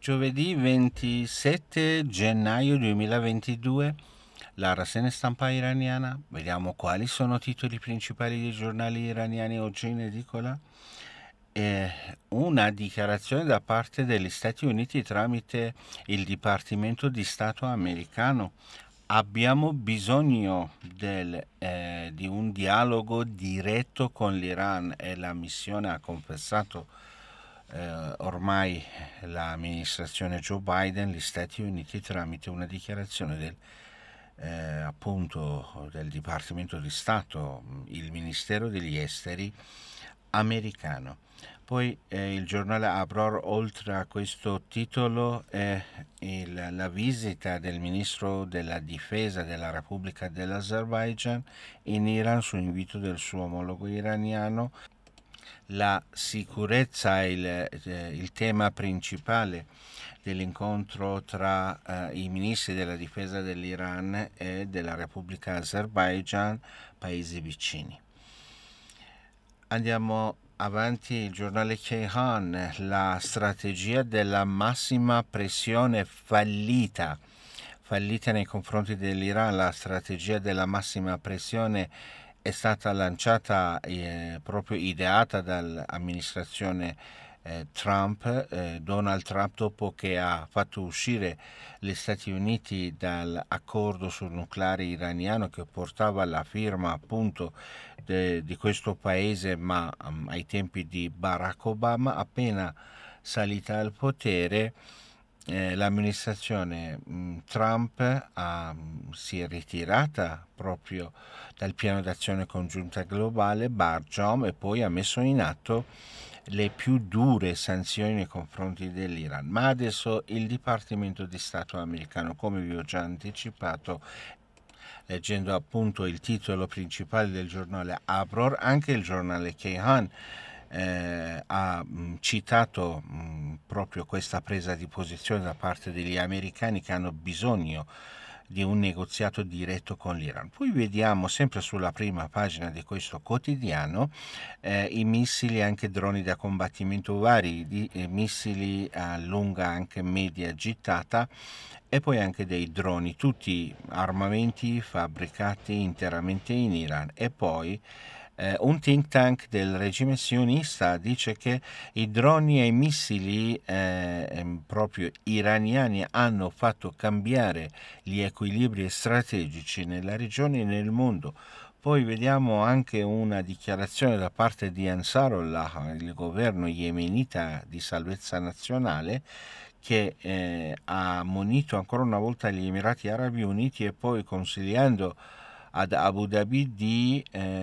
Giovedì 27 gennaio 2022, la rassegna stampa iraniana. Vediamo quali sono i titoli principali dei giornali iraniani oggi in edicola. Una dichiarazione da parte degli Stati Uniti tramite il Dipartimento di Stato americano. Abbiamo bisogno di un dialogo diretto con l'Iran e la missione ha confessato ormai l'amministrazione Joe Biden, gli Stati Uniti, tramite una dichiarazione appunto del Dipartimento di Stato, il Ministero degli Esteri americano. Poi il giornale Abror, oltre a questo titolo, è la visita del ministro della difesa della Repubblica dell'Azerbaijan in Iran su invito del suo omologo iraniano. La sicurezza è il tema principale dell'incontro tra i ministri della difesa dell'Iran e della Repubblica Azerbaijan, paesi vicini. Andiamo avanti, il giornale Kayhan, la strategia della massima pressione fallita nei confronti dell'Iran. La strategia della massima pressione è stata lanciata, proprio ideata dall'amministrazione Donald Trump, dopo che ha fatto uscire gli Stati Uniti dall'accordo sul nucleare iraniano che portava alla firma appunto di questo paese, ma ai tempi di Barack Obama. Appena salita al potere, l'amministrazione Trump si è ritirata proprio dal piano d'azione congiunta globale BARJOM e poi ha messo in atto le più dure sanzioni nei confronti dell'Iran. Ma adesso il Dipartimento di Stato americano, come vi ho già anticipato, leggendo appunto il titolo principale del giornale Abror, anche il giornale Kayhan ha citato proprio questa presa di posizione da parte degli americani che hanno bisogno di un negoziato diretto con l'Iran. Poi vediamo sempre sulla prima pagina di questo quotidiano i missili e anche droni da combattimento vari, missili a lunga anche media gittata e poi anche dei droni, tutti armamenti fabbricati interamente in Iran. E poi un think tank del regime sionista dice che i droni e i missili proprio iraniani hanno fatto cambiare gli equilibri strategici nella regione e nel mondo. Poi vediamo anche una dichiarazione da parte di Ansarullah, il governo yemenita di salvezza nazionale, che ha ammonito ancora una volta gli Emirati Arabi Uniti e poi consigliando ad Abu Dhabi di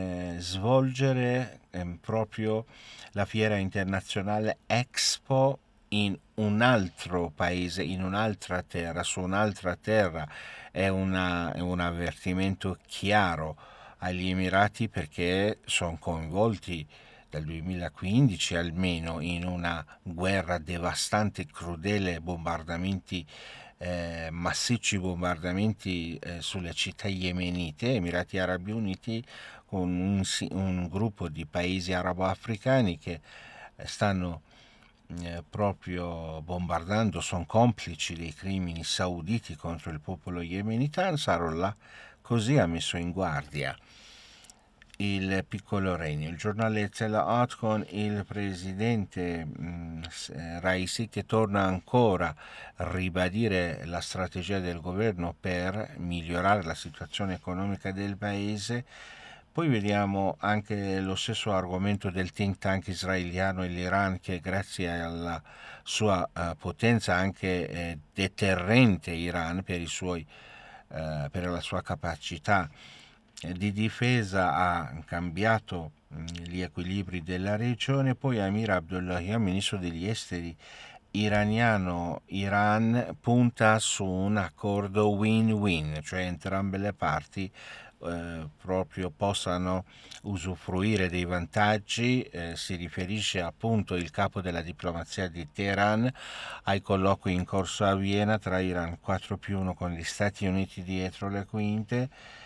svolgere proprio la fiera internazionale Expo in un altro paese, in un'altra terra, su un'altra terra. È un avvertimento chiaro agli Emirati, perché sono coinvolti dal 2015 almeno in una guerra devastante, crudele, bombardamenti massicci bombardamenti sulle città yemenite. Emirati Arabi Uniti con un gruppo di paesi arabo-africani che stanno proprio bombardando, sono complici dei crimini sauditi contro il popolo yemenita. Ansarullah così ha messo in guardia il piccolo regno. Il giornale Telaat con il presidente Raisi che torna ancora a ribadire la strategia del governo per migliorare la situazione economica del paese. Poi vediamo anche lo stesso argomento del think tank israeliano e l'Iran, che grazie alla sua potenza anche deterrente Iran per la sua capacità di difesa ha cambiato gli equilibri della regione. Poi Amir Abdullahian, ministro degli esteri iraniano, Iran punta su un accordo win-win, cioè entrambe le parti proprio possano usufruire dei vantaggi. Si riferisce appunto il capo della diplomazia di Teheran ai colloqui in corso a Vienna tra Iran 4+1 con gli Stati Uniti dietro le quinte.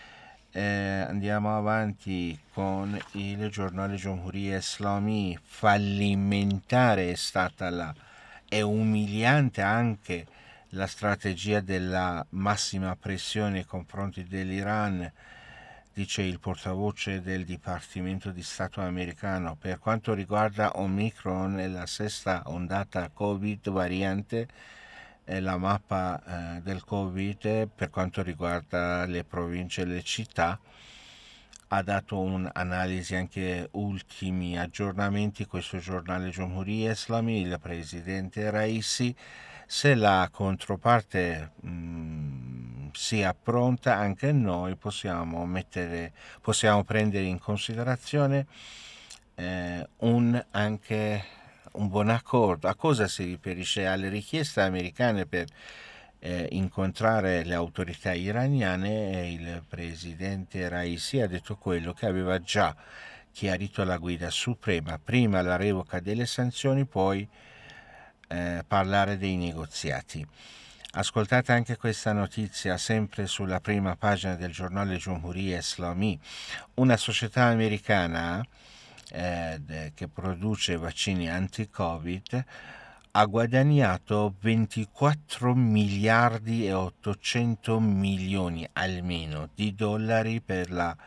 Andiamo avanti con il giornale Jomhuriya Islami. Fallimentare è stata È umiliante anche la strategia della massima pressione nei confronti dell'Iran, dice il portavoce del Dipartimento di Stato americano. Per quanto riguarda Omicron e la sesta ondata Covid variante, la mappa del Covid per quanto riguarda le province e le città ha dato un'analisi anche ultimi aggiornamenti questo giornale Giomhuriye Islami, il presidente Raisi. Se la controparte sia pronta, anche noi possiamo prendere in considerazione anche un buon accordo. A cosa si riferisce? Alle richieste americane per incontrare le autorità iraniane. E il presidente Raisi ha detto quello che aveva già chiarito la guida suprema: prima la revoca delle sanzioni, poi parlare dei negoziati. Ascoltate anche questa notizia sempre sulla prima pagina del giornale Giomhuriye Islami. Una società americana che produce vaccini anti-Covid ha guadagnato 24 miliardi e 800 milioni almeno di dollari per la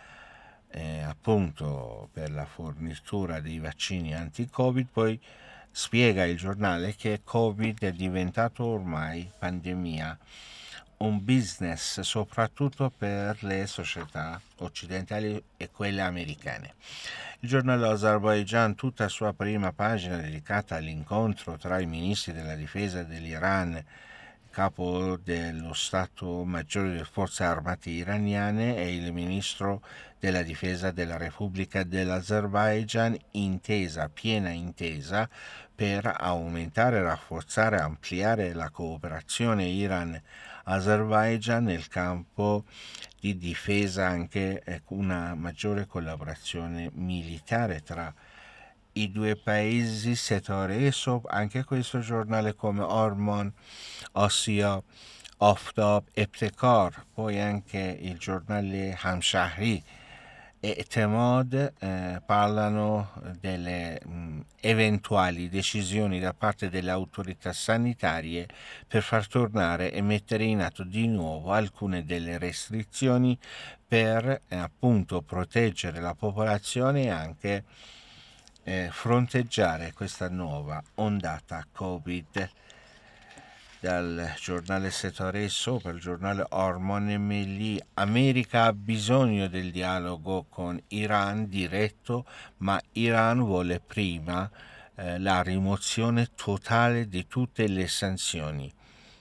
appunto per la fornitura dei vaccini anti-Covid. Poi spiega il giornale che Covid è diventato ormai pandemia, un business soprattutto per le società occidentali e quelle americane. Il giornale Azerbaijan, tutta la sua prima pagina dedicata all'incontro tra i ministri della difesa dell'Iran, il capo dello Stato Maggiore delle Forze Armate iraniane e il ministro della difesa della Repubblica dell'Azerbaijan, piena intesa per aumentare, rafforzare e ampliare la cooperazione Iran-Azerbaijan nel campo di difesa, anche una maggiore collaborazione militare tra i due paesi. Settore ESO, anche questo giornale come Ormon, Ossia, Oftab, Ebtekar, poi anche il giornale Hamshahri e Temod parlano delle eventuali decisioni da parte delle autorità sanitarie per far tornare e mettere in atto di nuovo alcune delle restrizioni per appunto proteggere la popolazione e anche fronteggiare questa nuova ondata Covid. Dal giornale Settore sopra il giornale Ormon e Melli: America ha bisogno del dialogo con Iran diretto, ma Iran vuole prima la rimozione totale di tutte le sanzioni.